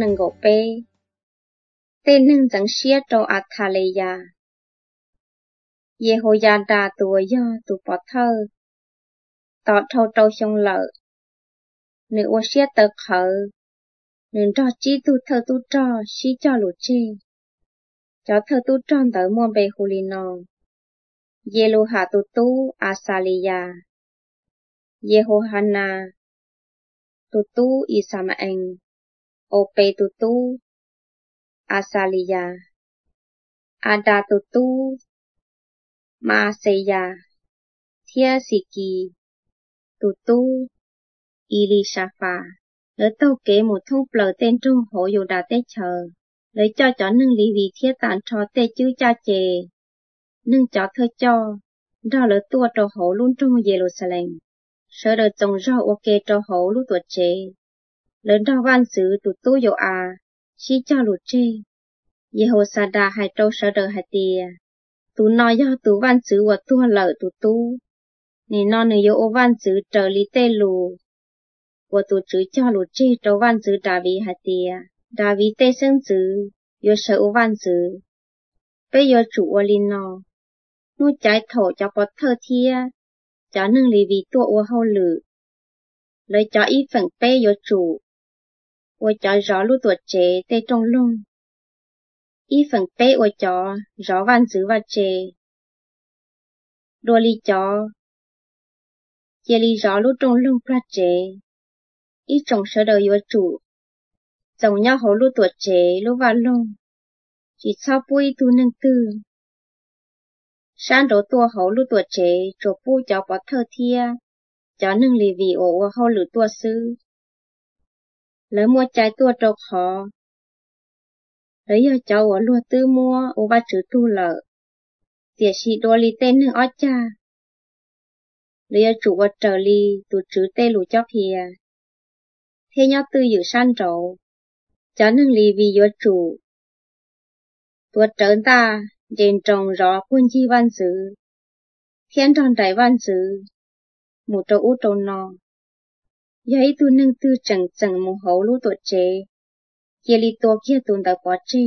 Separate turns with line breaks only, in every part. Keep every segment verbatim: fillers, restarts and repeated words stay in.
nâng gỗ bê. Tên nâng dẫn xía trâu Athaleya. Yehoyada tùa do tù bỏ thơ. Tọt thâu trâu xong lợ. Nữ ô xía tờ khở. Nữ trò chí tu thơ tu trò xí cho lũ chê. Cho thơ tu tròn tới mua bê hù lì nò. Yeluha tu tu Asaliya. Yehohana. Tu tu Isamaeng. Ope tu tu Asaliya. Ada tu tu Maaseya. Thia Siki. Tu tu Elisapha. Lỡ tâu kế một thông bờ tên trung hổ dù đã tê chờ. Lỡ cho chó nâng lý vì thiết tàn cho tê chữ cha chê. Nâng chó thơ cho. Đó lỡ tua trò hổ luôn trong Jerusalem. Sở đợt trông rõ ok trò hổ lúc tuột chê. Lỡ đó văn sứ tụ tu dụ à. Xí cho lụt chê. Yehosada hai trâu sở đợt hai tìa. Tụ nói do tụ văn sứ và tua lỡ tụ tu. Nè nó nè dô ô văn sứ trở lý tê lù. Của tụ chữ cho lụt chê trâu văn sứ đà vi hai tìa. Đà vi tê sân sứ. Yô sở ô văn sứ. Bây yô chủ ô linh nò. Nú trái thổ cho bọt thơ thia. Cho nâng lý vì tua ô hâu lử. Lời cho ý phận bê yô chủ. Ô cho rõ lưu tuột chế tê trong lông. Ý phận bê ô cho rõ văn sứ và chế. Đô lý cho. Chê lý rõ lưu trong lông pra chế. Ý trong sở đời yô chủ. Dòng nhau hổ lưu tuột chế lưu vào lông. Chỉ sau bùi tu nâng tư. Sáng đổ tua hổ lưu tuột chế trổ bùi cho bó thơ thia. Cho nâng lì vì ổ ô hô lử tua sư. Lỡ mua trái tua trâu khó. Lỡ yô cháu ổ lùa tư mua ô ba chữ tu lợ. Tìa xì đô lì tên nâng ớt cha. Lỡ yô chủ ổ trở lì tù chữ tê lù chóc hìa. Thế nhó tư dự san trổ. Cho nâng lì vì yô chủ. Tuột trớn ta, dền trồng rõ quân chi văn sứ. Thiên tròn đại văn sứ. Một trâu út trâu nò. Giấy tu nâng tư chẳng chẳng mù hấu lũ tuột chế. Kia lì tuột kia tuần đã có chê.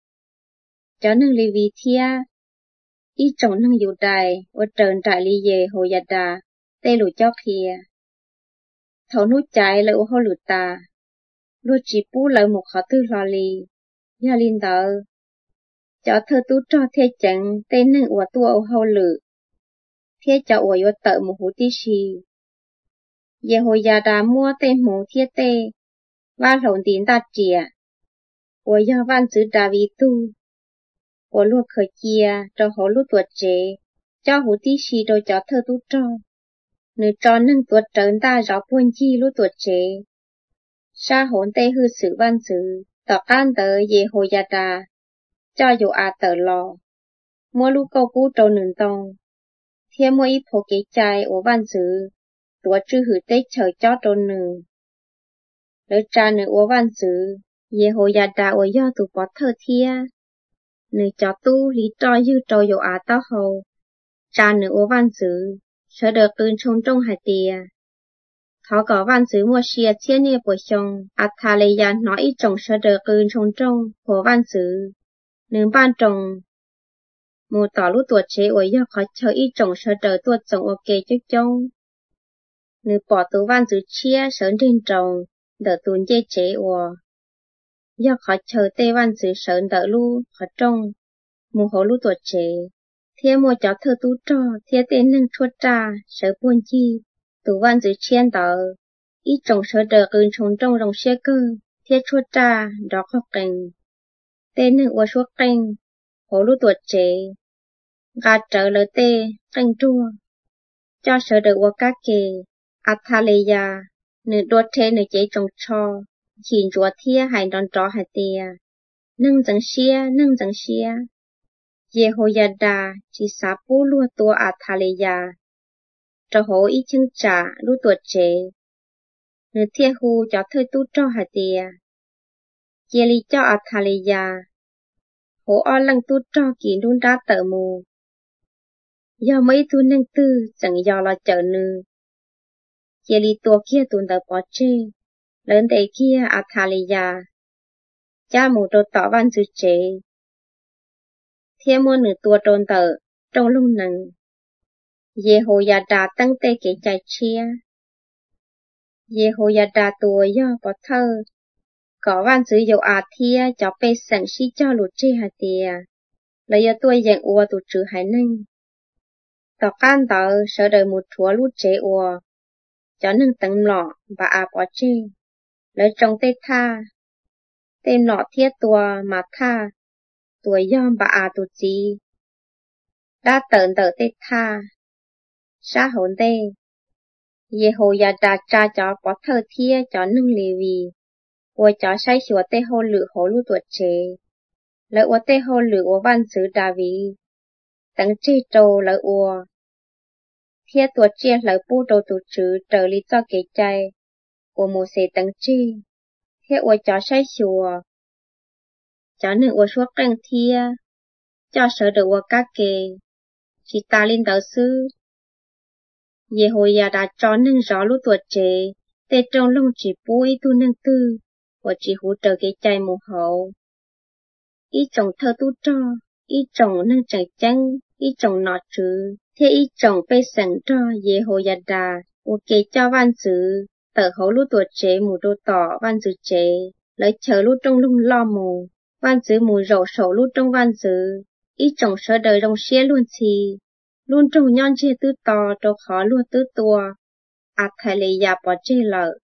Cho nâng lì vì thia. Ý trông nâng dụ đài. Ô trơn trại lì dề hồ yà đà. Tê lũ chóc hìa. Thấu nút trái lợi ô hô lũ tà. Lũ chỉ bú lợi một khó tư lò lì. Yà linh đỡ. Cho thơ tú cho thế chẳng tên nâng ủa tua ô hô lử. Thế cho ủa yô tợ một hú tí xì. Yehoyada mua tên mù thiết tê. Và lộn tín đạt trịa. Ủa yô văn sứ đà vi tu. Ủa luộc khởi kia cho hố lúc tuột chế. Cho hú tí xì đôi cho thơ tú cho. Nữ cho nâng tuột trớn ta rõ buôn chi lúc tuột chế. Sa hốn tê hư sử văn sứ. Tỏ can tớ Yehoyada. Cho dù à tờ lò. Mua lúc câu cú trâu nừng tông. Thiên mua ít phổ kế chai ổ văn sứ. Tùa chư hử tế chờ cho trâu nừng. Lỡ cha nữ ổ văn sứ. Yehoyada ổ do tù bó thơ thia. Nữ cho tu lý trò dư trâu dù á tao hầu. Cha nữ ổ văn sứ. Sở đợt cưng trông trông hải tìa. Thó có văn sứ mua xìa thiên nê bổ xong. Athaleya nói ít trông sở đợt cưng trông trông. Của văn sứ. Nữ ban trông. Mù tỏ lúc tuột chế ổ do khó chờ ít trông sở đợt tuột trông ok chút trông. Nữ bỏ tù văn sứ chia sớn trên trông. Đỡ tùn dê chế ổ. Do khó chờ tê văn sứ sớn đỡ lưu khó trông. Mù hổ lúc tuột chế. Thế mua cháu thơ tú trò. Thế tên nâng chuột trà. Sở buôn chi. Tù văn sứ chiên đỡ. Ít trông sở đỡ cưng trông trông rồng xe cơ. Thế chuột trà. Đó khó kênh. Tên nâng ổ chuột kênh. Hổ lúc tuột chế. Gà trở lỡ tê. Kênh chua. Cho sở đỡ ổ các kê. Athaleya. Nữ đột thế nữ chế trông cho. Chìn chúa thia hành đòn trò hải tìa. Nâng dẫn xia, nâng dẫn xia. Yehoyada chỉ xá bố lua tua Athaleya. Cho hố ý chân trả lưu tuột chế. Nữ thia hù cho thơi tu trò hải tìa. Chia lý cho Athaleya. Hố o lăng tu trò kì đun ra tợ mù. Do mấy tu nâng tư chẳng do lo chở nữ. Chia lý tua kia tuần tờ bó chê. Lớn tế kia Athaleya. cha mù đồ tỏ văn dư chế. Thiên mua nửa tua trôn tờ, trong lúc nâng. Ye hồ ya đà tăng tê kể chạy chia. Ye hồ ya đà tua do bỏ thơ. Có văn dư dầu à thia cho bê sẵn xí cho lụt chê hà tìa. Lấy yo tôi dạng ua tụ trừ hải nâng. Tỏ can tờ sở đời một chúa lút chế ua. Cho nâng tầng lọ và à bỏ chê. Lấy trong tê tha. Tên lọ thiết tùa mà tha. Tùa yom bà à tụ chí. Đã tợn tờ tê tha. Sa hồn tê. Ye hồ ya đà cha cho bỏ thơ thia cho nâng lì vì. Ua cho say xua tê hô lự hô lút tuột chế. Lấy ua tê hô lự ua văn sứ đà vì. Tầng chê trô lấy ua. Thiết tuột chia lấy bù đồ tụ trừ trở lý cho kế chay. Ua mù xế tầng chê. Thiết ua cho say xua. Cho nữ ua suốt răng thia. Cho sở được ua các kê. Chỉ ta linh tờ sư. Ye hồi ya đã cho nâng gió lúc tuột chế. Tê trong lông chỉ bùi tu nâng tư. Ua chỉ hú trở kế chay mù hậu. Ý chồng thơ tu cho. Ý chồng nâng chẳng chăng. Ý chồng nọ trừ. Thế ý chồng bê sẵn cho ye hồ ya đà, ua kê cho văn dư, tờ hấu lúc tuột chế mù đô tỏ văn dư chế, lấy chờ lúc trong lung lo mù, văn dư mù rổ sổ lúc trong văn dư, ý chồng sơ đời rong xế luôn chi, luôn trong nhon chê tư tò trô khó luôn tư tua, ạc thầy lì ya bỏ chê lợ.